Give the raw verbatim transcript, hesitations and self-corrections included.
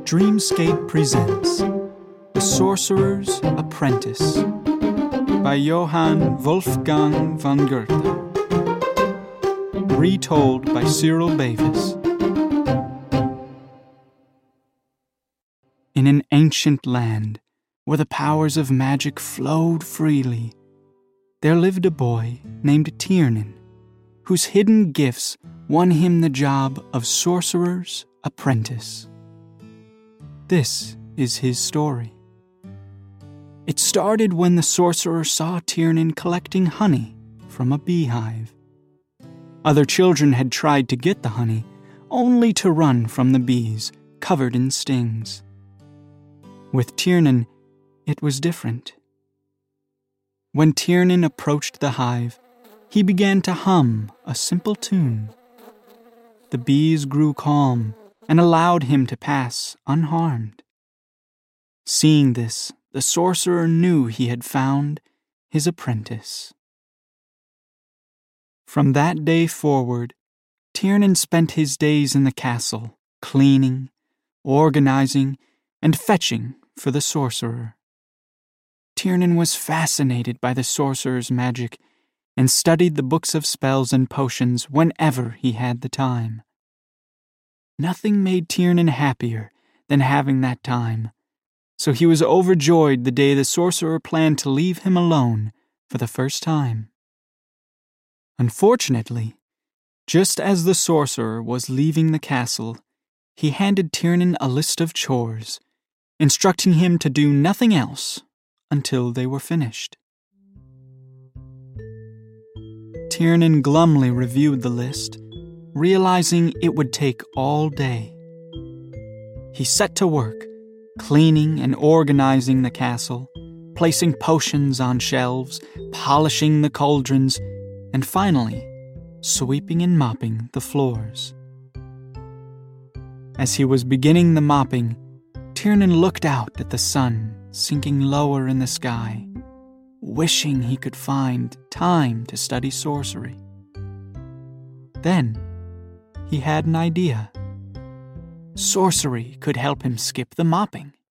Dreamscape presents The Sorcerer's Apprentice by Johann Wolfgang von Goethe. Retold by Cyril Bavis. In an ancient land where the powers of magic flowed freely, there lived a boy named Tiernan, whose hidden gifts won him the job of sorcerer's apprentice. This is his story. It started when the sorcerer saw Tiernan collecting honey from a beehive. Other children had tried to get the honey, only to run from the bees, covered in stings. With Tiernan, it was different. When Tiernan approached the hive, he began to hum a simple tune. The bees grew calm and allowed him to pass unharmed. Seeing this, the sorcerer knew he had found his apprentice. From that day forward, Tiernan spent his days in the castle, cleaning, organizing, and fetching for the sorcerer. Tiernan was fascinated by the sorcerer's magic and studied the books of spells and potions whenever he had the time. Nothing made Tiernan happier than having that time, so he was overjoyed the day the sorcerer planned to leave him alone for the first time. Unfortunately, just as the sorcerer was leaving the castle, he handed Tiernan a list of chores, instructing him to do nothing else until they were finished. Tiernan glumly reviewed the list, realizing it would take all day. He set to work, cleaning and organizing the castle, placing potions on shelves, polishing the cauldrons, and finally, sweeping and mopping the floors. As he was beginning the mopping, Tiernan looked out at the sun sinking lower in the sky, wishing he could find time to study sorcery. Then, he had an idea. Sorcery could help him skip the mopping.